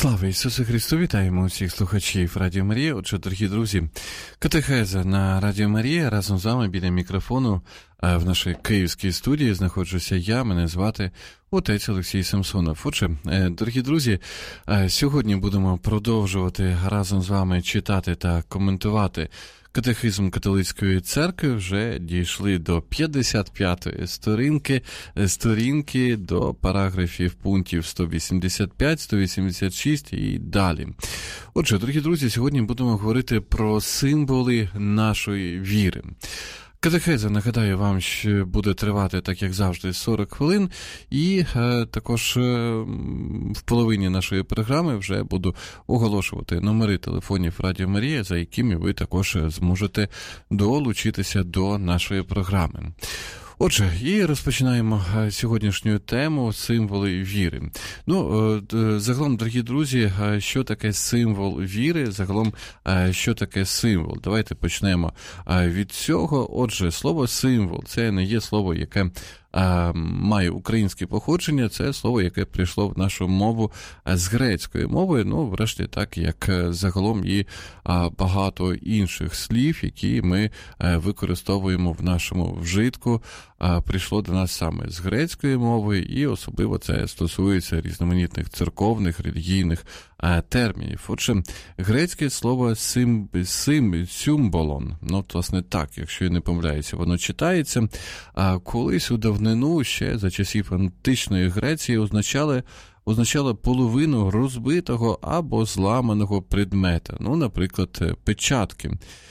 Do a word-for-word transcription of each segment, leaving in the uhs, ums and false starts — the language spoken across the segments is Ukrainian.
Слава Ісусу Христу! Вітаємо усіх слухачів Радіо Марія. Отже, дорогі друзі, катехеза на Радіо Марія. Разом з вами біля мікрофону в нашій київській студії знаходжуся я, мене звати отець Олексій Самсонов. Отже, дорогі друзі, сьогодні будемо продовжувати разом з вами читати та коментувати Катехизм католицької церкви. Вже дійшли до п'ятдесят п'ятої сторінки, сторінки до параграфів пунктів сто вісімдесят п'ять, сто вісімдесят шість і далі. Отже, дорогі друзі, сьогодні будемо говорити про символи нашої віри. Катехеза, нагадаю вам, що буде тривати, так як завжди, сорок хвилин, і е, також е, в половині нашої програми вже буду оголошувати номери телефонів Радіо Марія, за якими ви також зможете долучитися до нашої програми. Отже, і розпочинаємо сьогоднішню тему «Символи віри». Ну, загалом, дорогі друзі, що таке символ віри? Загалом, що таке символ? Давайте почнемо від цього. Отже, слово «символ» – це не є слово, яке має українське походження, це слово, яке прийшло в нашу мову з грецької мови, ну, врешті, так, як загалом і багато інших слів, які ми використовуємо в нашому вжитку, прийшло до нас саме з грецької мови, і особливо це стосується різноманітних церковних, релігійних термінів. Отже, грецьке слово сим, сим, символон, ну, власне, так, якщо я не помиляюся, воно читається, колись у давнину, ще за часів античної Греції, означали означало половину розбитого або зламаного предмета, ну, наприклад, печатки.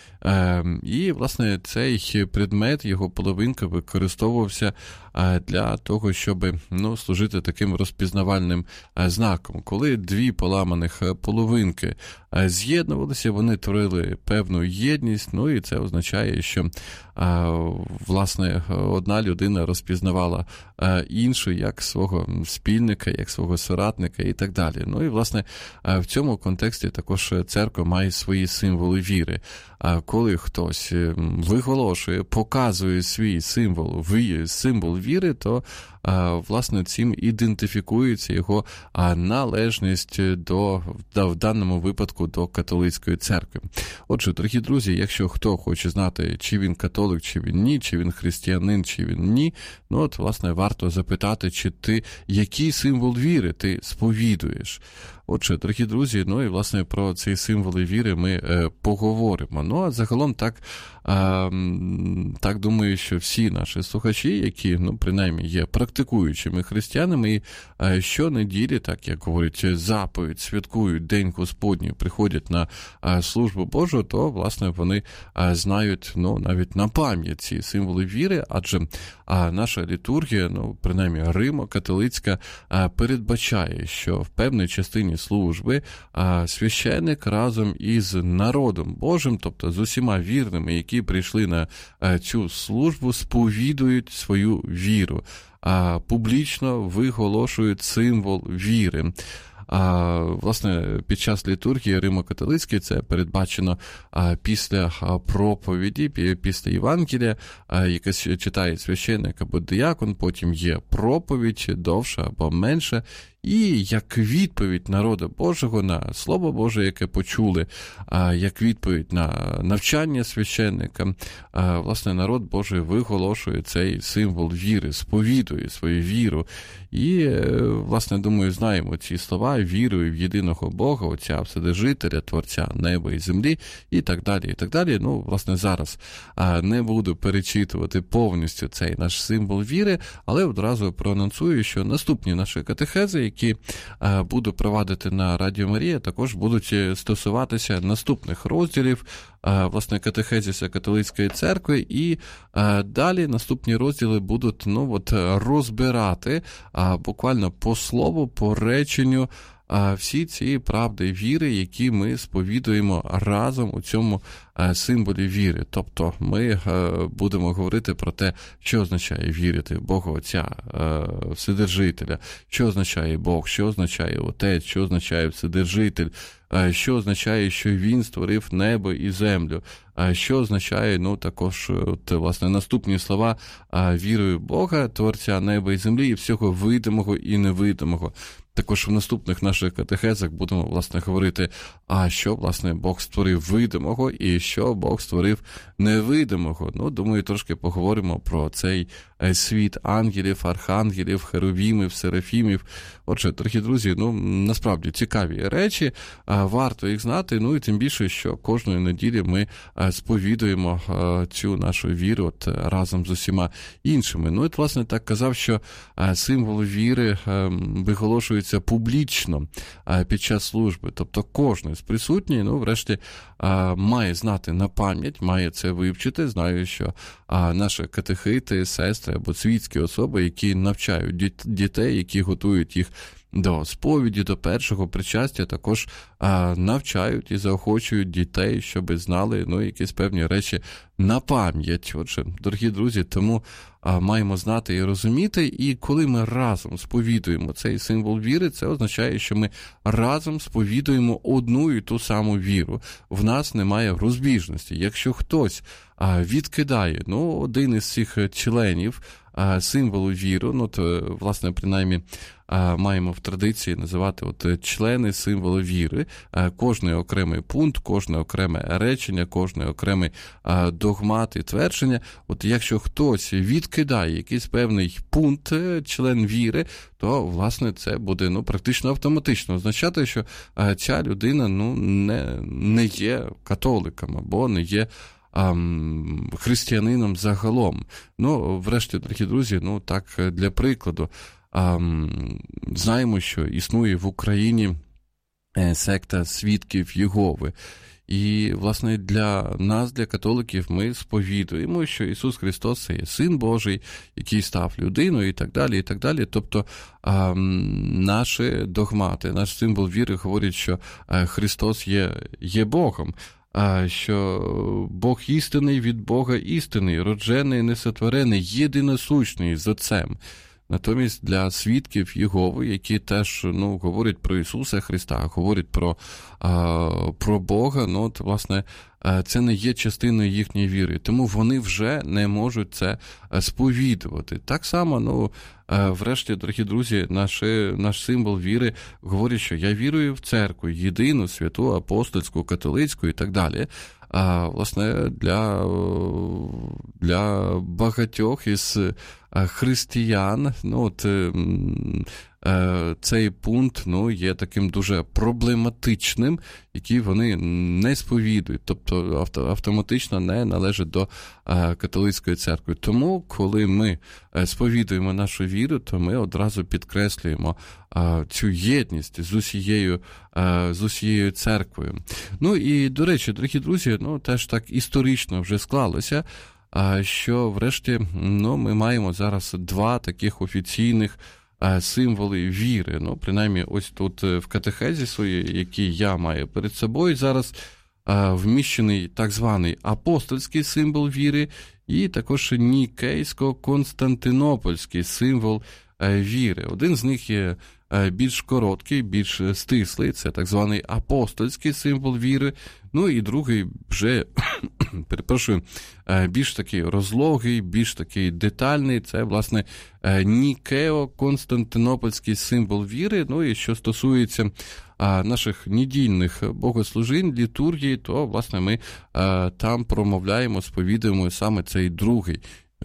І, власне, цей предмет, його половинка використовувався для того, щоб, ну, служити таким розпізнавальним знаком. Коли дві поламаних половинки з'єднувалися, вони творили певну єдність, ну, і це означає, що, власне, одна людина розпізнавала іншу як свого спільника, як свого соратника і так далі. Ну, і, власне, в цьому контексті також церква має свої символи віри. Коли хтось виголошує, показує свій символ, символ віри, то, власне, цим ідентифікується його належність до, в даному випадку, до католицької церкви. Отже, дорогі друзі, якщо хто хоче знати, чи він католик, чи він ні, чи він християнин, чи він ні, ну, от, власне, варто запитати, чи ти, який символ віри ти сповідуєш. Отже, дорогі друзі, ну і, власне, про ці символи віри ми е, поговоримо. Ну, а загалом так, е, так думаю, що всі наші слухачі, які, ну, принаймні, є практикуючими християнами, і е, щонеділі, так як говорять, заповідь, святкують День Господній, приходять на е, службу Божу, то, власне, вони е, знають, ну, навіть на пам'ять ці символи віри, адже е, наша літургія, ну, принаймні, римо-католицька, е, передбачає, що в певній частині служби а священник разом із народом Божим, тобто з усіма вірними, які прийшли на а, цю службу, сповідують свою віру, а, публічно виголошують символ віри. А, власне, під час літургії римо-католицької це передбачено а, після а, проповіді, після Євангелія, а, яке читає священник або диякон, потім є проповідь довша або менша, і як відповідь народу Божого на Слово Боже, яке почули, а, як відповідь на навчання священника, а, власне, народ Божий виголошує цей символ віри, сповідує свою віру. І, власне, думаю, знаємо ці слова: вірую в єдиного Бога, Отця Вседержителя, Творця неба і землі, і так далі, і так далі. Ну, власне, зараз а, не буду перечитувати повністю цей наш символ віри, але одразу проанонсую, що наступні наші катехези, які а, буду провадити на Радіо Марія, також будуть стосуватися наступних розділів, а, власне, катехезиса католицької церкви, і а, далі наступні розділи будуть, ну, от, розбирати а, буквально по слову, по реченню а, всі ці правди віри, які ми сповідуємо разом у цьому а, символі віри. Тобто ми а, будемо говорити про те, що означає вірити в Бога Отця, а, Вседержителя, що означає Бог, що означає Отець, що означає Вседержитель, що означає, що він створив небо і землю, що означає, ну, також, от, власне, наступні слова: вірую в Бога, Творця неба і землі, і всього видимого і невидимого. також в наступних наших катехезах будемо, власне, говорити, а що, власне, Бог створив видимого і що Бог створив невидимого. Ну, думаю, трошки поговоримо про цей світ ангелів, архангелів, херувімів, серафімів. Отже, дорогі друзі, ну, насправді цікаві речі, варто їх знати, ну і тим більше, що кожної неділі ми сповідуємо цю нашу віру от, разом з усіма іншими. Ну, і, власне, так казав, що символ віри виголошується публічно під час служби. Тобто кожен з присутніх, ну, врешті, має знати на пам'ять, має це вивчити. Знаю, що наші катехити, сестри або світські особи, які навчають дітей, які готують їх до сповіді, до першого причастя, також а, навчають і заохочують дітей, щоб знали, ну, якісь певні речі на пам'ять. Отже, дорогі друзі, тому а, маємо знати і розуміти, і коли ми разом сповідуємо цей символ віри, це означає, що ми разом сповідуємо одну і ту саму віру. В нас немає розбіжності. Якщо хтось а, відкидає, ну, один із цих членів а, символу віру, ну, то, власне, принаймні, маємо в традиції називати от члени символу віри. Кожний окремий пункт, кожне окреме речення, кожний окремий догмат і твердження. От якщо хтось відкидає якийсь певний пункт, член віри, то, власне, це буде, ну, практично автоматично означати, що ця людина, ну, не, не є католиком або не є ам, християнином загалом. Ну, врешті, дорогі друзі, ну, так, для прикладу, Um, знаємо, що існує в Україні секта свідків Єгови. І, власне, для нас, для католиків, ми сповідуємо, що Ісус Христос – це є Син Божий, який став людиною і так далі, і так далі. Тобто um, наші догмати, наш символ віри говорить, що uh, Христос є, є Богом. Що Бог істинний від Бога істинний, роджений, несотворений, єдиносущний з Отцем. Натомість для свідків Єгови, які теж, ну, говорять про Ісуса Христа, говорять про, а, про Бога, ну, от, власне, це не є частиною їхньої віри. Тому вони вже не можуть це сповідувати. Так само, ну, врешті, дорогі друзі, наш, наш символ віри говорить, що я вірую в церкву, єдину, святу, апостольську, католицьку і так далі. А, власне, для, для багатьох із християн, ну, от, цей пункт, ну, є таким дуже проблематичним, який вони не сповідують, тобто автоматично не належить до католицької церкви. Тому, коли ми сповідуємо нашу віру, то ми одразу підкреслюємо цю єдність з усією, з усією церквою. Ну і, до речі, дорогі друзі, ну, теж так історично вже склалося, що врешті, ну, ми маємо зараз два таких офіційних символи віри. Ну, принаймні, ось тут в катехезі своїй, який я маю перед собою, зараз вміщений так званий апостольський символ віри і також нікейсько-константинопольський символ віри. Один з них є більш короткий, більш стислий, це так званий апостольський символ віри, ну і другий вже, перепрошую, більш такий розлогий, більш такий детальний, це, власне, нікео-константинопольський символ віри. Ну і що стосується наших недільних богослужінь, літургії, то, власне, ми там промовляємо, сповідуємо саме цей другий.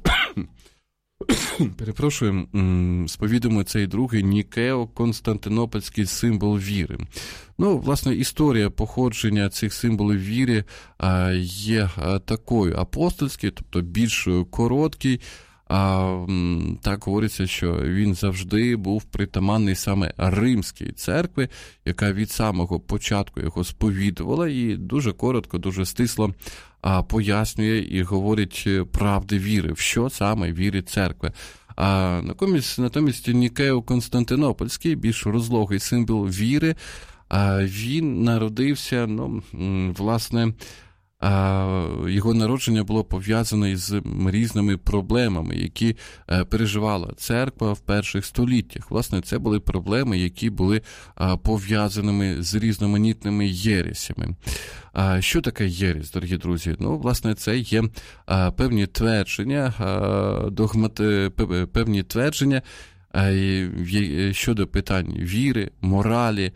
Перепрошую, сповідуємо цей другий нікео-константинопольський символ віри. Ну, власне, історія походження цих символів віри є такою: апостольський, тобто більш короткий. А, так говориться, що він завжди був притаманний саме Римській церкві, яка від самого початку його сповідувала і дуже коротко, дуже стисло а, пояснює і говорить правди віри, в що саме вірить церква. А натомість, натомість Нікео-Константинопольський, більш розлогий символ віри, а, він народився, ну, власне, його народження було пов'язане з різними проблемами, які переживала церква в перших століттях. Власне, це були проблеми, які були пов'язаними з різноманітними єресями. Що таке єресь, дорогі друзі? Ну, власне, це є певні твердження, догмати, певні твердження, щодо питань віри, моралі,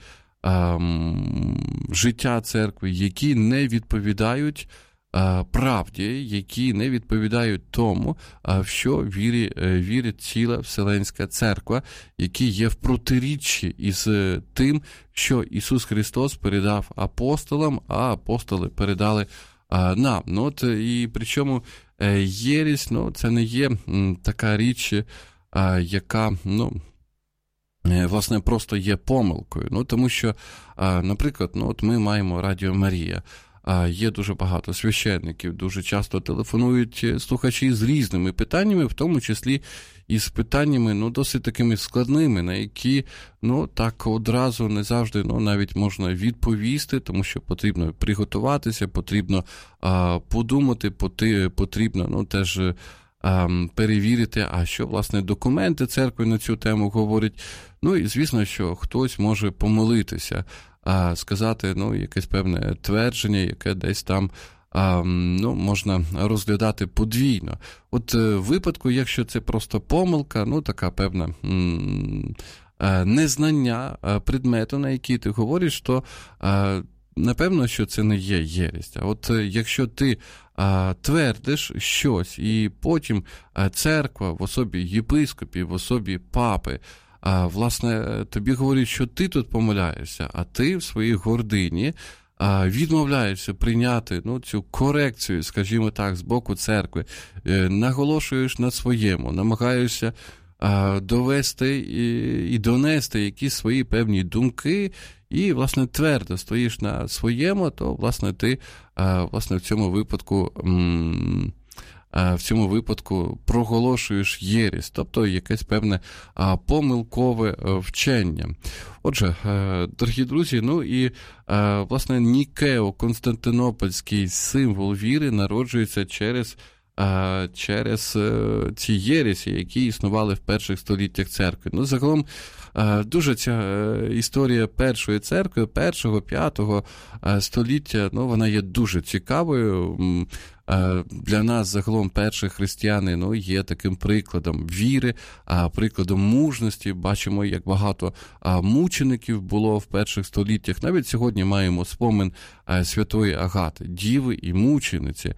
життя церкви, які не відповідають правді, які не відповідають тому, в що вірить, вірить ціла Вселенська Церква, які є в протиріччі із тим, що Ісус Христос передав апостолам, а апостоли передали нам. Ну, от, і причому єресь, ну, це не є така річ, яка, ну, власне, просто є помилкою. Ну, тому що, наприклад, ну, от ми маємо Радіо Марія. Є дуже багато священників, дуже часто телефонують слухачі з різними питаннями, в тому числі і з питаннями, ну, досить такими складними, на які, ну, так одразу не завжди, ну, навіть можна відповісти, тому що потрібно приготуватися, потрібно а, подумати, поти, потрібно, ну, теж а, перевірити, а що, власне, документи церкви на цю тему говорять. Ну, і, звісно, що хтось може помилитися, а, сказати, ну, якесь певне твердження, яке десь там, а, ну, можна розглядати подвійно. От в випадку, якщо це просто помилка, ну, така певна м- незнання предмету, на який ти говориш, то а, напевно, що це не є єресь. А от якщо ти а, твердиш щось, і потім а, церква в особі єпископів, в особі папи, а, власне, тобі говорять, що ти тут помиляєшся, а ти в своїй гордині а, відмовляєшся прийняти, ну, цю корекцію, скажімо так, з боку церкви, е, наголошуєш на своєму, намагаєшся а, довести і, і донести якісь свої певні думки, і, власне, твердо стоїш на своєму, то, власне, ти, а, власне, в цьому випадку... М- в цьому випадку проголошуєш єресь, тобто якесь певне а, помилкове вчення. Отже, дорогі друзі, ну і, власне, Нікео-Константинопольський символ віри народжується через, через ці єресі, які існували в перших століттях церкви. Ну, загалом, дуже ця історія першої церкви, першого, п'ятого століття, ну, вона є дуже цікавою. Для нас загалом перші християни, ну, є таким прикладом віри, прикладом мужності. Бачимо, як багато мучеників було в перших століттях. Навіть сьогодні маємо спомин святої Агати, діви і мучениці.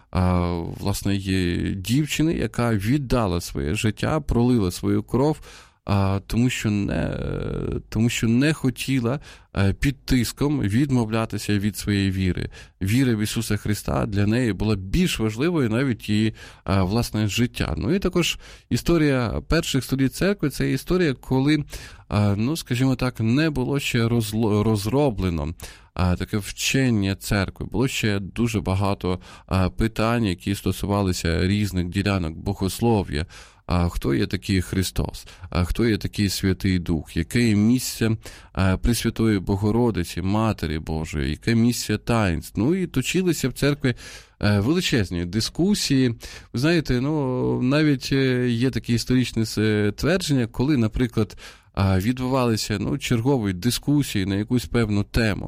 Власне, є дівчини, яка віддала своє життя, пролила свою кров, А, тому що не, тому що не хотіла під тиском відмовлятися від своєї віри. Віра в Ісуса Христа для неї була більш важливою навіть її власне життя. Ну і також історія перших століть церкви – це історія, коли, ну, скажімо так, не було ще розло, розроблено А, таке вчення церкви. Було ще дуже багато а, питань, які стосувалися різних ділянок богослов'я. А хто є такий Христос? А хто є такий Святий Дух? Яке є місце а, Пресвятої Богородиці, Матері Божої? Яке місце таїнств? Ну і точилися в церкві а, величезні дискусії. Ви знаєте, ну, навіть є таке історичне твердження, коли, наприклад, відбувалися, ну, чергові дискусії на якусь певну тему,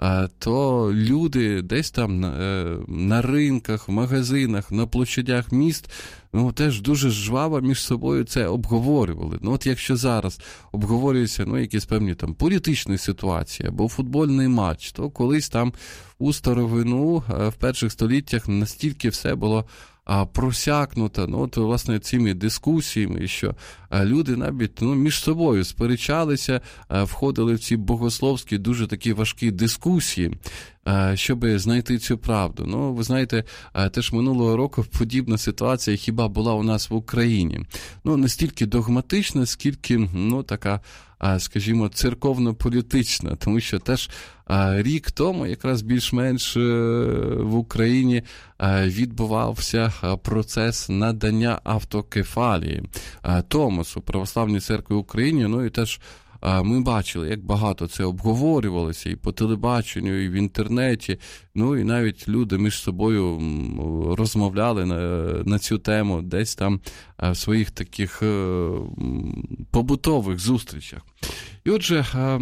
то люди десь там на, на ринках, в магазинах, на площадях міст, ну, теж дуже жваво між собою це обговорювали. Ну, от якщо зараз обговорюються, ну, якісь певні там політичні ситуації або футбольний матч, то колись там у старовину в перших століттях настільки все було а, просякнуто, ну, от, власне, цими дискусіями, що а, люди навіть, ну, між собою сперечалися, а, входили в ці богословські дуже такі важкі дискусії, а, щоб знайти цю правду. Ну, ви знаєте, а, теж минулого року подібна ситуація хіба була у нас в Україні. Ну, не стільки догматична, скільки, ну, така, а, скажімо, церковно-політична, тому що теж а, рік тому якраз більш-менш в Україні а, відбувався процес надання автокефалії а, Томосу Православній Церкві України. Ну і теж а, ми бачили, як багато це обговорювалося і по телебаченню, і в інтернеті. Ну і навіть люди між собою розмовляли на, на цю тему десь там а, в своїх таких а, побутових зустрічах. І отже, а,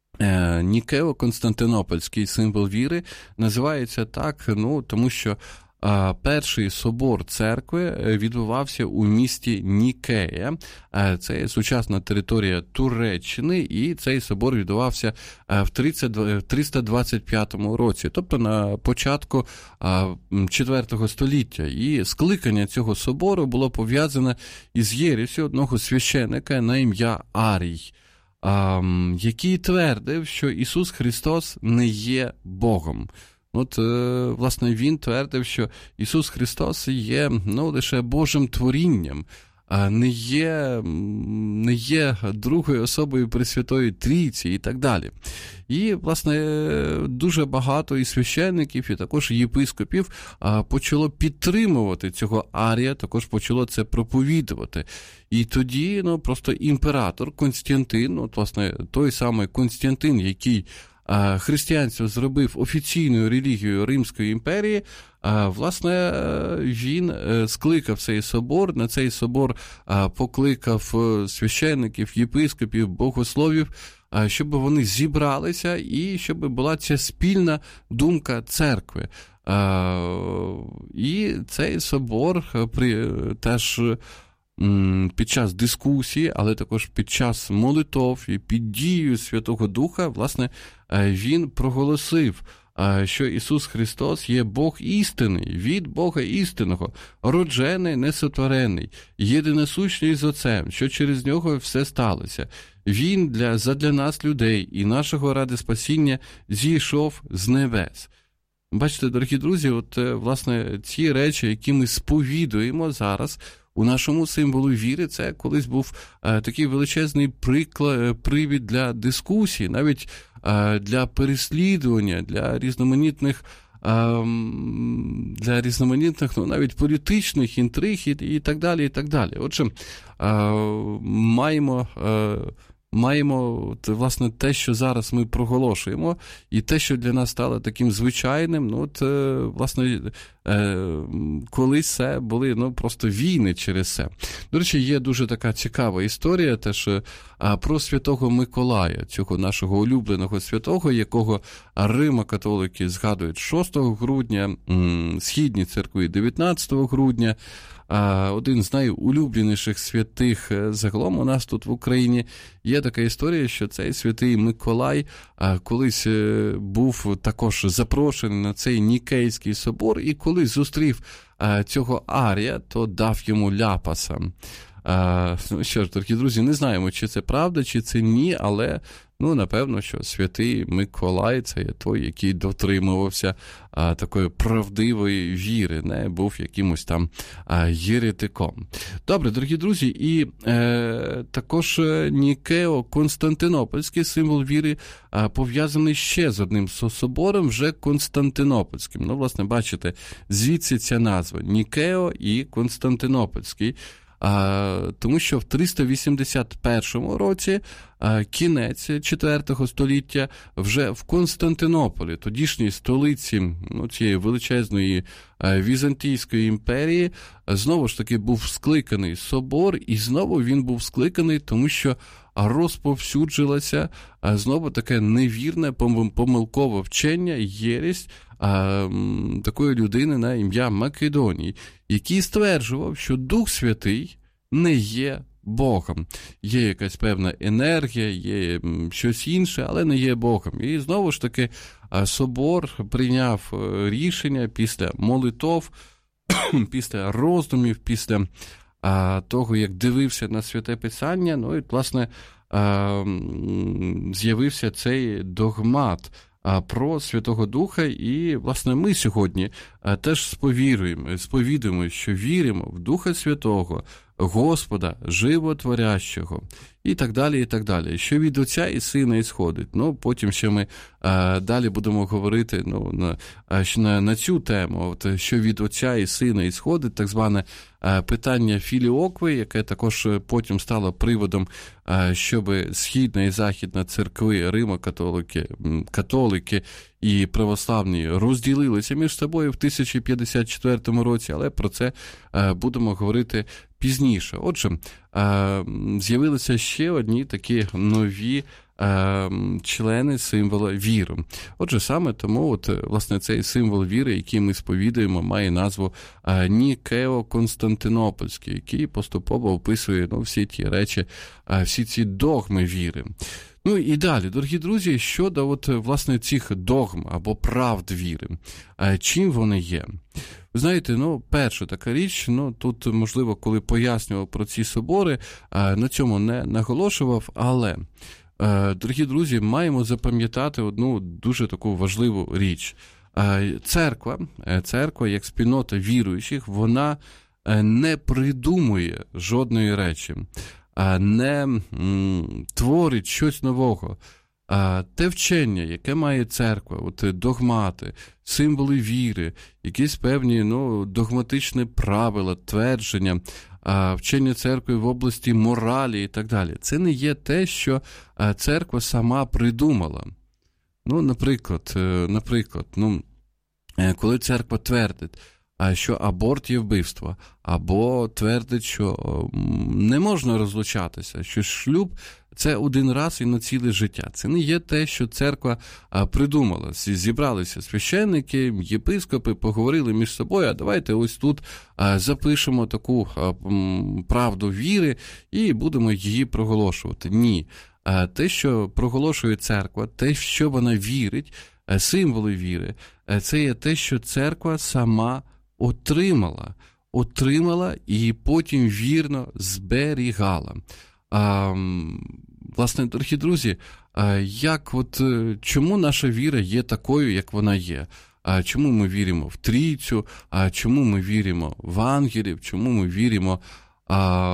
Нікео-Константинопольський символ віри називається так, ну, тому що перший собор церкви відбувався у місті Нікея. Це сучасна територія Туреччини, і цей собор відбувався в триста двадцять п'ятому році, тобто на початку четвертого століття. І скликання цього собору було пов'язане із єресю одного священика на ім'я Арій, який твердив, що Ісус Христос не є Богом. От, власне, він твердив, що Ісус Христос є, ну, лише Божим творінням, а не є, не є другою особою Пресвятої Трійці і так далі. І, власне, дуже багато і священників, і також єпископів почало підтримувати цього Арія, також почало це проповідувати. І тоді, ну, просто імператор Константин, от, власне, той самий Константин, який християнство зробив офіційною релігією Римської імперії, власне, він скликав цей собор, на цей собор покликав священників, єпископів, богословів, щоб вони зібралися і щоб була ця спільна думка церкви. І цей собор теж під час дискусії, але також під час молитов і під дією Святого Духа, власне, він проголосив, що Ісус Христос є Бог істинний, від Бога істинного, роджений, несотворений, єдиносущний з Отцем, що через Нього все сталося. Він для, задля нас, людей, і нашого ради спасіння зійшов з небес. Бачите, дорогі друзі, от, власне, ці речі, які ми сповідуємо зараз, у нашому символу віри, це колись був е, такий величезний приклад, привід для дискусії, навіть е, для переслідування, для різноманітних, е, для різноманітних, ну, навіть політичних інтриг і, і так далі, і так далі. Отже, е, маємо... Е, Маємо, от, власне, те, що зараз ми проголошуємо, і те, що для нас стало таким звичайним, ну, от, власне, колись це були, ну, просто війни через це. До речі, є дуже така цікава історія теж про святого Миколая, цього нашого улюбленого святого, якого римо-католики згадують шостого грудня, східні церкви дев'ятнадцятого грудня, один з найулюбленіших святих загалом у нас тут в Україні. Є така історія, що цей святий Миколай колись був також запрошений на цей Нікейський собор, і коли зустрів цього Арія, то дав йому ляпаса. Ну що ж, дорогі друзі, не знаємо, чи це правда, чи це ні, але, ну, напевно, що святий Миколай – це є той, який дотримувався а, такої правдивої віри, не був якимось там а, єретиком. Добре, дорогі друзі, і е, також Нікео-Константинопольський символ віри а, пов'язаний ще з одним собором, вже Константинопольським. Ну, власне, бачите, звідси ця назва – Нікео і Константинопольський. А, тому що в триста вісімдесят першому році, а, кінець четвертого століття, вже в Константинополі, тодішній столиці, ну, цієї величезної а, Візантійської імперії, знову ж таки був скликаний собор, і знову він був скликаний, тому що розповсюджилося а, знову таке невірне, помилкове вчення, єресь а, такої людини на ім'я Македоній, який стверджував, що Дух Святий не є Богом. Є якась певна енергія, є щось інше, але не є Богом. І знову ж таки собор прийняв рішення після молитов, після роздумів, після а, того, як дивився на Святе Писання, ну і, власне, а, з'явився цей догмат про Святого Духа, і, власне, ми сьогодні теж сповідуємо, сповідуємо, що віримо в Духа Святого, Господа, животворящого, і так далі, і так далі. Що від Отця і Сина ісходить. Ну, потім ще ми а, далі будемо говорити, ну, на, на, на цю тему, от, що від Отця і Сина ісходить, так зване а, питання філіокви, яке також потім стало приводом, а, щоб Східна і Західна церкви, Римо-католики, католики і православні розділилися між собою в тисяча п'ятдесят четвертому році, але про це а, будемо говорити пізніше. Отже, з'явилися ще одні такі нові члени символа віри. Отже, саме тому, от, власне, цей символ віри, який ми сповідуємо, має назву Нікео-Константинопольський, який поступово описує ну, всі ті речі, всі ці догми віри. Ну і далі, дорогі друзі, щодо от, власне, цих догм або правд віри. Чим вони є? Ви знаєте, ну, перша така річ, ну, тут, можливо, коли пояснював про ці собори, на цьому не наголошував, але, дорогі друзі, маємо запам'ятати одну дуже таку важливу річ. Церква, церква як спільнота віруючих, вона не придумує жодної речі, не м, творить щось нового. А те вчення, яке має церква, от догмати, символи віри, якісь певні ну, догматичні правила, твердження, а вчення церкви в області моралі і так далі. Це не є те, що церква сама придумала. Ну, наприклад, наприклад, ну, коли церква твердить, що аборт є вбивство, або твердить, що не можна розлучатися, що шлюб – це один раз і на ціле життя. Це не є те, що церква придумала. Зібралися священники, єпископи, поговорили між собою, а давайте ось тут запишемо таку правду віри і будемо її проголошувати. Ні. Те, що проголошує церква, те, в що вона вірить, символи віри, це є те, що церква сама отримала, отримала і потім вірно зберігала. А, власне, дорогі друзі, як от, чому наша віра є такою, як вона є? А чому ми віримо в Трійцю? А чому ми віримо в ангелів? Чому ми віримо а,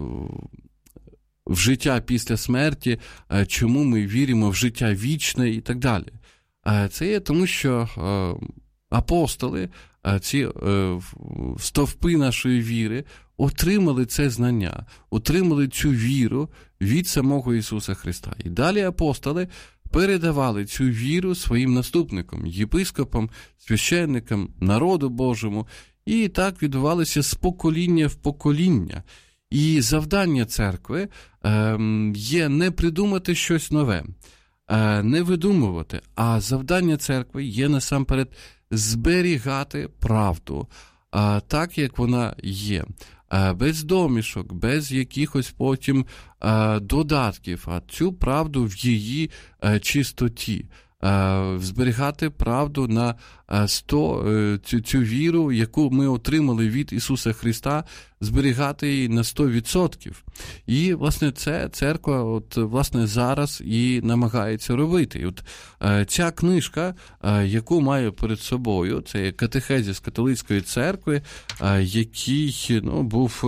в життя після смерті? А чому ми віримо в життя вічне і так далі? А це є тому, що а, апостоли, а ці а, стовпи нашої віри, отримали це знання, отримали цю віру від самого Ісуса Христа. І далі апостоли передавали цю віру своїм наступникам, єпископам, священникам, народу Божому. І так відбувалося з покоління в покоління. І завдання церкви е, є не придумати щось нове, е, не видумувати, а завдання церкви є насамперед зберігати правду, е, так, як вона є. Без домішок, без якихось потім а, додатків, а цю правду в її а, чистоті. А, зберігати правду на сто, цю, цю віру, яку ми отримали від Ісуса Христа, зберігати її на сто відсотків. І, власне, це церква от, власне, зараз і намагається робити. І от а, ця книжка, а, яку маю перед собою, це катехезис католицької церкви, а, який ну, був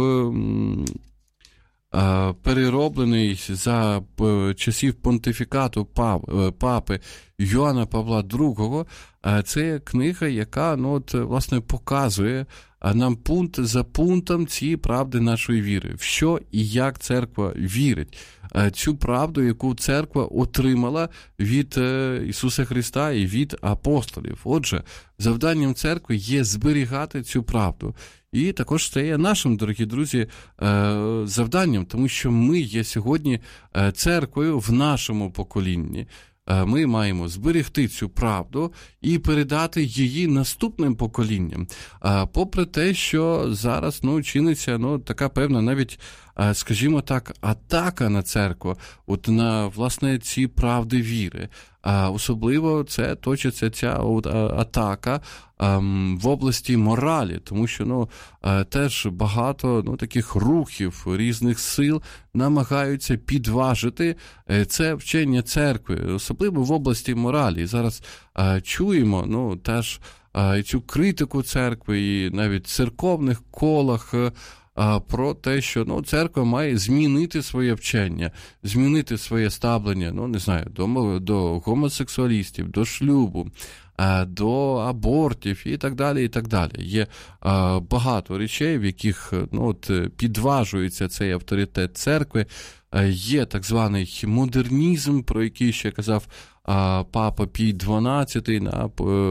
а, перероблений за часів понтифікату пап, папи Йоанна Павла другого. Це книга, яка ну, от, власне, показує нам пункт за пунктом ці правди нашої віри. В що і як церква вірить. Цю правду, яку церква отримала від Ісуса Христа і від апостолів. Отже, завданням церкви є зберігати цю правду. І також це є нашим, дорогі друзі, завданням, тому що ми є сьогодні церквою в нашому поколінні. Ми маємо зберегти цю правду і передати її наступним поколінням. Попри те, що зараз ну, чиниться ну, така певна навіть, скажімо так, атака на церкву, от на, власне, ці правди віри. А особливо це точиться ця атака в області моралі, тому що ну, теж багато ну, таких рухів різних сил намагаються підважити це вчення церкви, особливо в області моралі. І зараз чуємо ну, теж цю критику церкви і навіть в церковних колах про те, що ну, церква має змінити своє вчення, змінити своє ставлення, ну, не знаю, до, до гомосексуалістів, до шлюбу, до абортів і так далі, і так далі. Є багато речей, в яких ну, от, підважується цей авторитет церкви. Є так званий модернізм, про який ще казав папа Пій дванадцятий на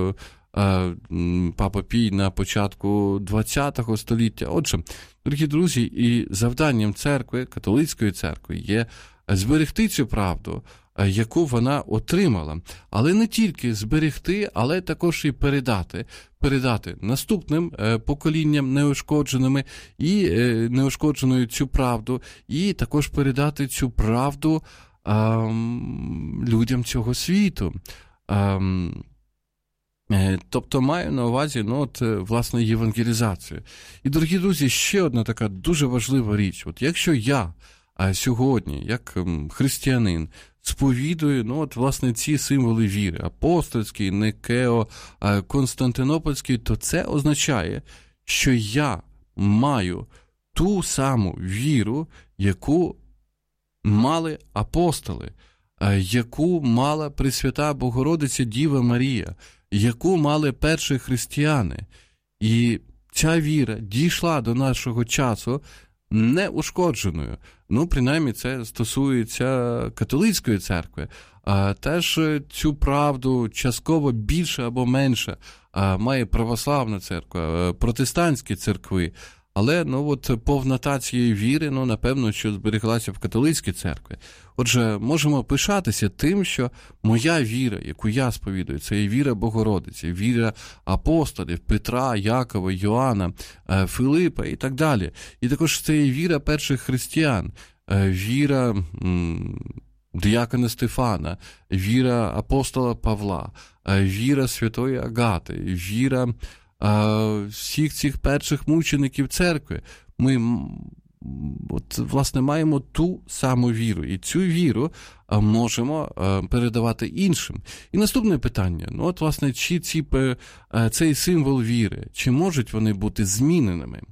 Папа Пій на початку ХХ століття. Отже, дорогі друзі, і завданням церкви, католицької церкви, є зберегти цю правду, яку вона отримала. Але не тільки зберегти, але також і передати. Передати наступним поколінням неушкодженими і неушкодженою цю правду, і також передати цю правду людям цього світу. Тобто маю на увазі, ну, от, власне, євангелізацію. І, дорогі друзі, ще одна така дуже важлива річ. От якщо я сьогодні, як християнин, сповідую, ну, от, власне, ці символи віри, апостольський, Никео, Константинопольський, то це означає, що я маю ту саму віру, яку мали апостоли, яку мала Пресвята Богородиця Діва Марія, яку мали перші християни. І ця віра дійшла до нашого часу неушкодженою. Ну, принаймні, це стосується католицької церкви. А теж цю правду частково більше або менше має православна церква, протестантські церкви. Але, ну, от повнота цієї віри, ну, напевно, що збереглася в католицькій церкві. Отже, можемо пишатися тим, що моя віра, яку я сповідую, це є віра Богородиці, віра апостолів, Петра, Якова, Йоанна, Филипа і так далі. І також це є віра перших християн, віра м- диякона Стефана, віра апостола Павла, віра святої Агати, віра всіх цих перших мучеників церкви. Ми, от, власне, маємо ту саму віру. І цю віру можемо передавати іншим. І наступне питання. Ну, от, власне, чи ці, цей символ віри, чи можуть вони бути зміненими?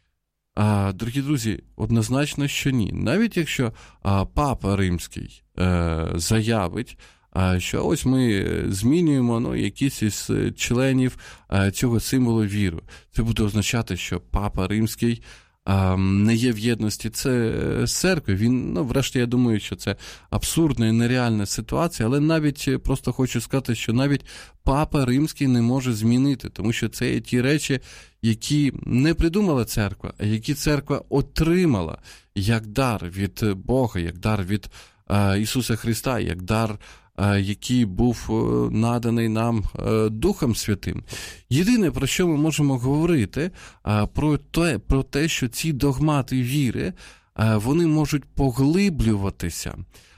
А, дорогі друзі, однозначно, що ні. Навіть якщо а, Папа Римський а, заявить, що ось ми змінюємо, ну, якісь із членів цього символу віру. Це буде означати, що Папа Римський не є в єдності з церквою. Він, ну, врешті, я думаю, що це абсурдна і нереальна ситуація, але навіть просто хочу сказати, що навіть Папа Римський не може змінити, тому що це є ті речі, які не придумала церква, а які церква отримала як дар від Бога, як дар від Ісуса Христа, як дар, який був наданий нам Духом Святим. Єдине, про що ми можемо говорити, про те, про те, що ці догмати віри, вони можуть поглиблюватися,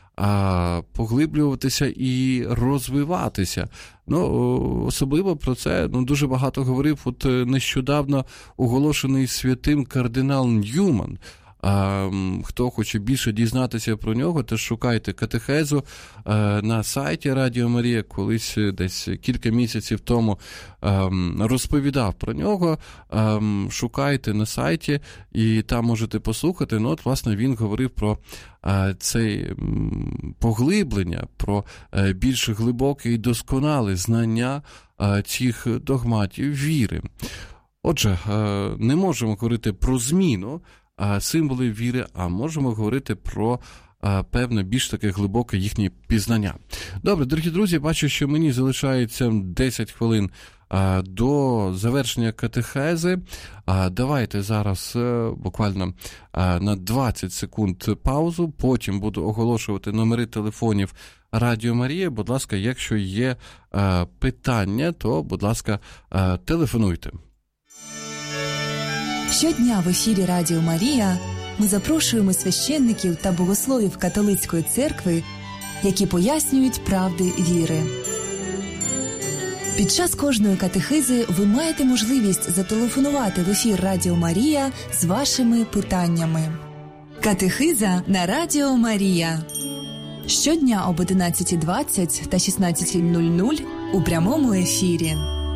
поглиблюватися і розвиватися. Ну, особливо про це, ну, дуже багато говорив от нещодавно оголошений святим кардинал Ньюман. А, хто хоче більше дізнатися про нього, то шукайте катехезу а, на сайті Радіо Марія. Колись десь кілька місяців тому а, розповідав про нього. А, шукайте на сайті і там можете послухати. Ну, от, власне, він говорив про а, це поглиблення, про а, більш глибоке і досконале знання а, цих догматів віри. Отже, а, не можемо говорити про зміну символи віри, а можемо говорити про а, певне більш таке глибоке їхнє пізнання. Добре, дорогі друзі, бачу, що мені залишається десять хвилин а, до завершення катехези. А, давайте зараз а, буквально а, на двадцять секунд паузу, потім буду оголошувати номери телефонів Радіо Марія. Будь ласка, якщо є а, питання, то, будь ласка, а, телефонуйте. Щодня в ефірі Радіо Марія ми запрошуємо священників та богословів католицької церкви, які пояснюють правди віри. Під час кожної катехизи ви маєте можливість зателефонувати в ефір Радіо Марія з вашими питаннями. Катехиза на Радіо Марія. Щодня об одинадцята двадцять та шістнадцята нуль нуль у прямому ефірі.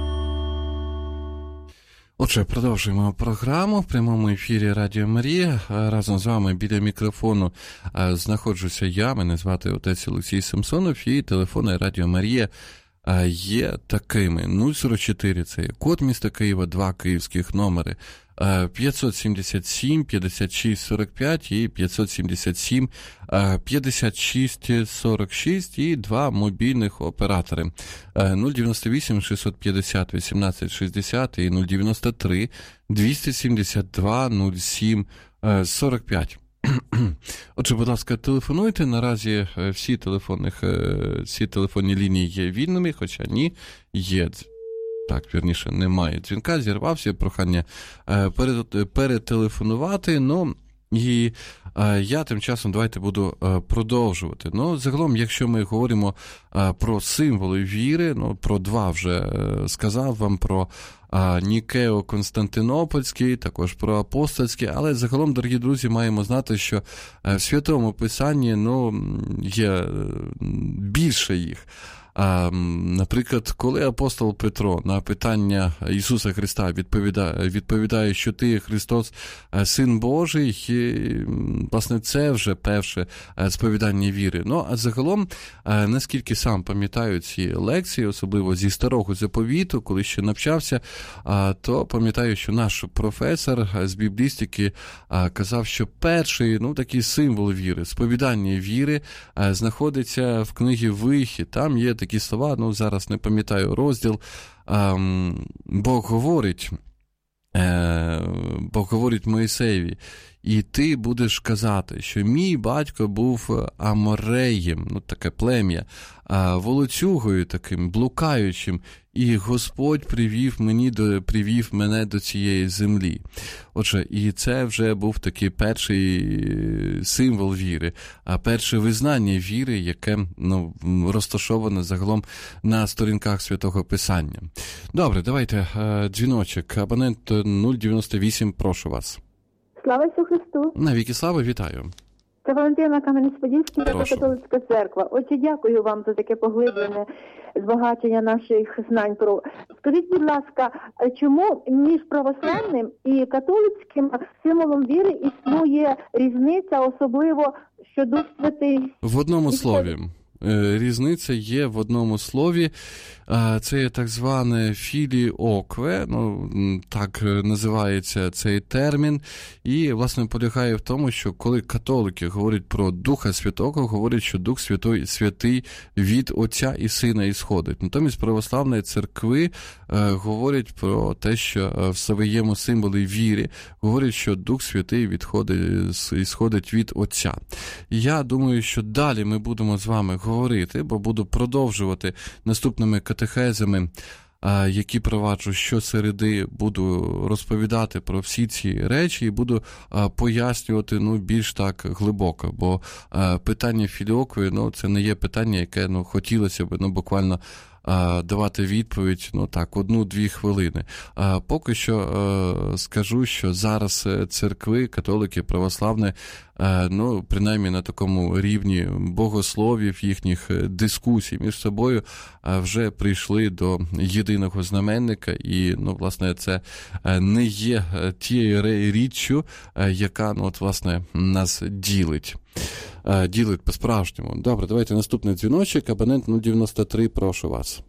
Отже, продовжуємо програму в прямому ефірі Радіо Марія. Разом з вами біля мікрофону знаходжуся я, мене звати отець Олексій Самсонов, і телефони Радіо Марія є такими. нуль сорок чотири – це код міста Києва, два київських номери. п'ятсот сімдесят сім п'ятдесят шість сорок п'ять і п'ятсот сімдесят сім п'ятдесят шість сорок шість і два мобільних оператори нуль дев'яносто вісім шістсот п'ятдесят вісімнадцять шістдесят і нуль дев'яносто три двісті сімдесят два нуль сім сорок п'ять. Отже, будь ласка, телефонуйте. Наразі всі, телефонних, всі телефонні лінії є вільними, хоча ні, є. Так, вірніше, немає дзвінка, зірвався, прохання перетелефонувати. Ну, і е, я тим часом давайте буду е, продовжувати. Ну, загалом, якщо ми говоримо е, про символи віри, ну, про два вже е, сказав вам, про е, Нікео-Константинопольський, також про апостольський, але загалом, дорогі друзі, маємо знати, що е, в Святому Писанні, ну, є е, більше їх. А, наприклад, коли апостол Петро на питання Ісуса Христа відповідає, відповідає, що ти, Христос, Син Божий, і, власне, це вже перше сповідання віри. Ну, а загалом, наскільки сам пам'ятаю ці лекції, особливо зі Старого Заповіту, коли ще навчався, то пам'ятаю, що наш професор з біблістики казав, що перший, ну, такий символ віри, сповідання віри знаходиться в книгі Вихід. Там є такі слова, ну, зараз не пам'ятаю розділ, Бог говорить, Бог говорить Моїсеєві, і ти будеш казати, що мій батько був Амореєм, ну, таке плем'я, волоцюгою таким, блукаючим, і Господь привів, мені до, привів мене до цієї землі. Отже, і це вже був такий перший символ віри, а перше визнання віри, яке, ну, розташоване загалом на сторінках Святого Писання. Добре, давайте дзвіночок. Абонент нуль дев'яносто вісім, прошу вас. Слава Ісусу Христу! Навіки слава, вітаю. Це Валентина, Кам'янець-Подільський, Греко-католицька церква. Отже, дякую вам за таке поглиблене збагачення наших знань про... Скажіть, будь ласка, чому між православним і католицьким символом віри існує різниця, особливо, що Дух Святий... В одному слові. Різниця є в одному слові. Це є так зване філіокве, ну, так називається цей термін, і, власне, полягає в тому, що коли католики говорять про Духа Святого, говорять, що Дух Святий, Святий від Отця і Сина ісходить. Натомість православні церкви е, говорять про те, що в своєму символі віри говорять, що Дух Святий відходить, ісходить від Отця. І я думаю, що далі ми будемо з вами говорити, бо буду продовжувати наступними катехезами, які проваджу щосереди, буду розповідати про всі ці речі і буду пояснювати, ну, більш так глибоко, бо питання філіоквії, ну, це не є питання, яке, ну, хотілося б, ну, буквально давати відповідь, ну так, одну-дві хвилини. А поки що е, скажу, що зараз церкви, католики, православні, е, ну, принаймні на такому рівні богословів, їхніх дискусій між собою е, вже прийшли до єдиного знаменника, і, ну, власне, це не є тією річчю, яка, ну, от, власне, нас ділить. Ділить по-справжньому. Добре, давайте наступний дзвіночок. Абонент нуль дев'яносто три, прошу вас.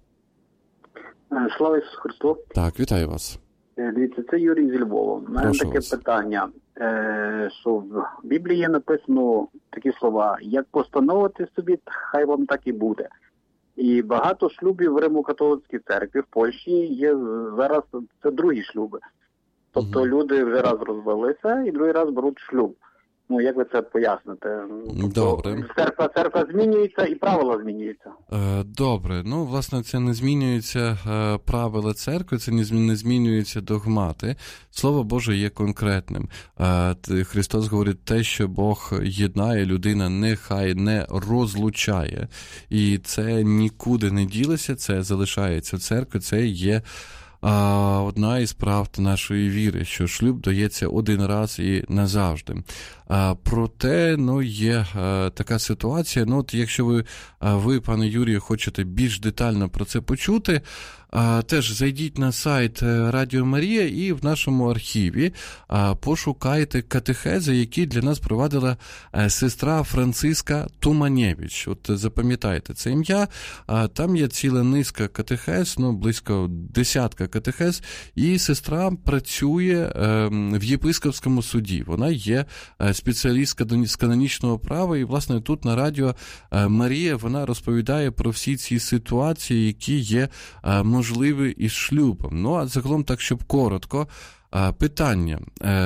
Слава Ісусу Христу. Так, вітаю вас. Дивіться, це Юрій зі Львова. У мене таке вас. питання, що в Біблії написано такі слова: як постановите собі, хай вам так і буде. І багато шлюбів в Римо-католицькій церкві в Польщі є зараз, це другі шлюби. Тобто угу. люди вже раз розвелися і другий раз беруть шлюб. Ну, як ви це поясните? Добре. Церква, церква змінюється і правила змінюються. Добре. Ну, власне, це не змінюються правила церкви, це не змінюються догмати. Слово Боже є конкретним. Христос говорить те, що Бог єднає, людина нехай не розлучає. І це нікуди не ділося, це залишається в церкві, це є А одна із правд нашої віри, що шлюб дається один раз і назавжди. А, проте, ну, є а, така ситуація, ну, от якщо ви, а, ви, пане Юрію, хочете більш детально про це почути, а, теж зайдіть на сайт Радіо Марія і в нашому архіві а, пошукайте катехези, які для нас провадила а, сестра Франциска Туманєвич. От запам'ятайте це ім'я, а, там є ціла низка катехез, ну, близько десятка катехез, і сестра працює а, в єпископському суді. Вона є а, спеціалістка з канонічного права, і, власне, тут на Радіо Марія вона розповідає про всі ці ситуації, які є можливі із шлюбом. Ну, а загалом так, щоб коротко, питання.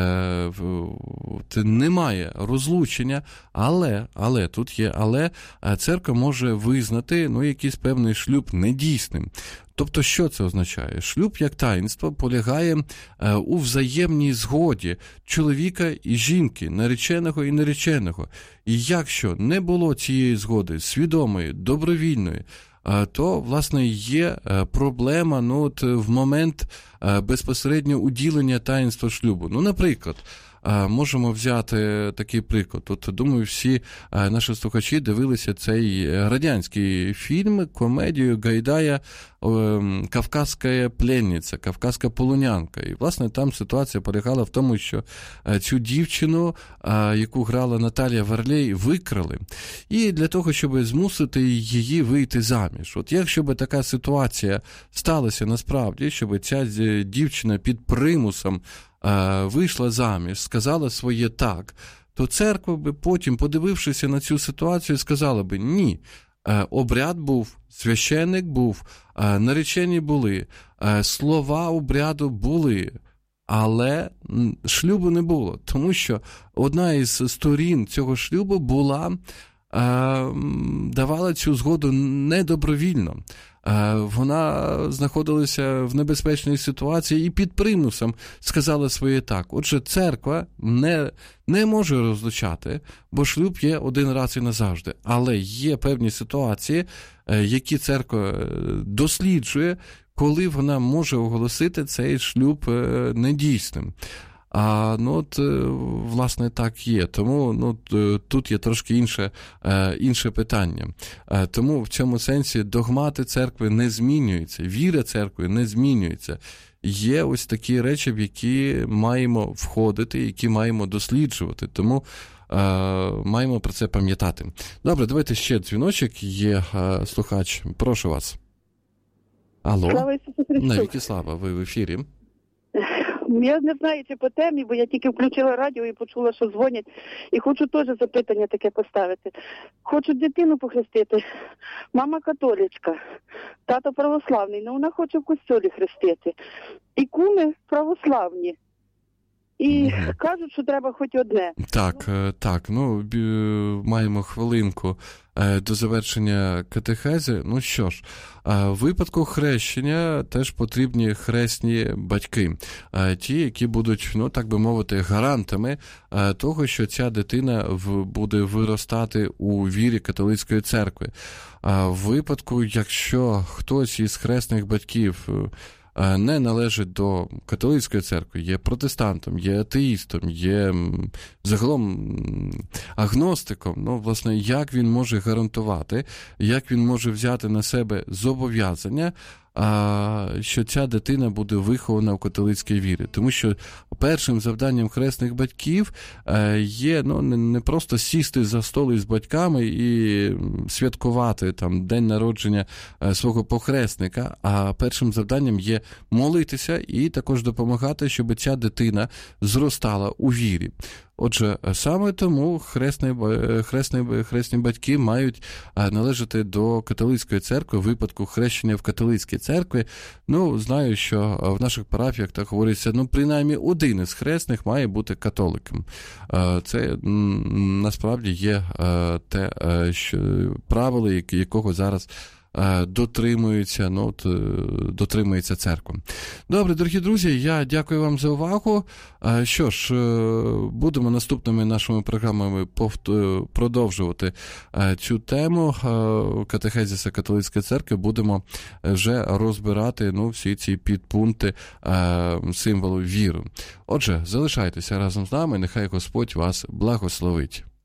Немає розлучення, але, але, тут є але, церква може визнати, ну, якийсь певний шлюб недійсним. Тобто, що це означає? Шлюб як таїнство полягає е, у взаємній згоді чоловіка і жінки, нареченого і нареченого. І якщо не було цієї згоди свідомої, добровільної, е, то, власне, є е, проблема, ну, от, в момент е, безпосередньо уділення таїнства шлюбу. Ну, наприклад, можемо взяти такий приклад. От, думаю, всі наші слухачі дивилися цей радянський фільм, комедію Гайдая «Кавказька пленниця», «Кавказька полонянка». І, власне, там ситуація полягала в тому, що цю дівчину, яку грала Наталія Варлей, викрали. І для того, щоб змусити її вийти заміж. От якщо б така ситуація сталася насправді, щоб ця дівчина під примусом вийшла заміж, сказала своє «так», то церква би потім, подивившися на цю ситуацію, сказала би «ні». Обряд був, священник був, наречені були, слова обряду були, але шлюбу не було. Тому що одна із сторін цього шлюбу була, давала цю згоду недобровільно. Вона знаходилася в небезпечній ситуації і під примусом сказала своє «так». Отже, церква не, не може розлучати, бо шлюб є один раз і назавжди. Але є певні ситуації, які церква досліджує, коли вона може оголосити цей шлюб недійсним. А, ну, от, власне, так є. Тому, ну, тут є трошки інше, інше питання. Тому в цьому сенсі догмати церкви не змінюються, віра церкви не змінюється. Є ось такі речі, в які маємо входити, які маємо досліджувати. Тому е, маємо про це пам'ятати. Добре, давайте ще дзвіночок. Є е, слухач. Прошу вас. Алло. Слава Ісусу Христу. Навіки слава, ви в ефірі. Я не знаю, чи по темі, бо я тільки включила радіо і почула, що дзвонять. І хочу теж запитання таке поставити. Хочу дитину похрестити. Мама католичка, тато православний, але вона хоче в костьолі хрестити. І куми православні. І mm-hmm. кажуть, що треба хоч одне. Так, так, ну, маємо хвилинку до завершення катехези. Ну що ж, в випадку хрещення теж потрібні хресні батьки. Ті, які будуть, ну, так би мовити, гарантами того, що ця дитина буде виростати у вірі католицької церкви. В випадку, якщо хтось із хресних батьків не належить до католицької церкви, є протестантом, є атеїстом, є загалом агностиком, ну, власне, як він може гарантувати, як він може взяти на себе зобов'язання, що ця дитина буде вихована в католицькій вірі. Тому що першим завданням хресних батьків є, ну, не просто сісти за стол із батьками і святкувати там день народження свого похресника, а першим завданням є молитися і також допомагати, щоб ця дитина зростала у вірі. Отже, саме тому хресні, хресні, хресні батьки мають належати до католицької церкви в випадку хрещення в католицькій церкві. Ну, знаю, що в наших парафіях так говориться, ну, принаймні один із хресних має бути католиком. Це насправді є те що, правило, якого зараз дотримується, ну, от, дотримується церква. Добре, дорогі друзі, я дякую вам за увагу. Що ж, будемо наступними нашими програмами продовжувати цю тему катехезиса католицької церкви. Будемо вже розбирати, ну, всі ці підпункти символу віри. Отже, залишайтеся разом з нами, нехай Господь вас благословить.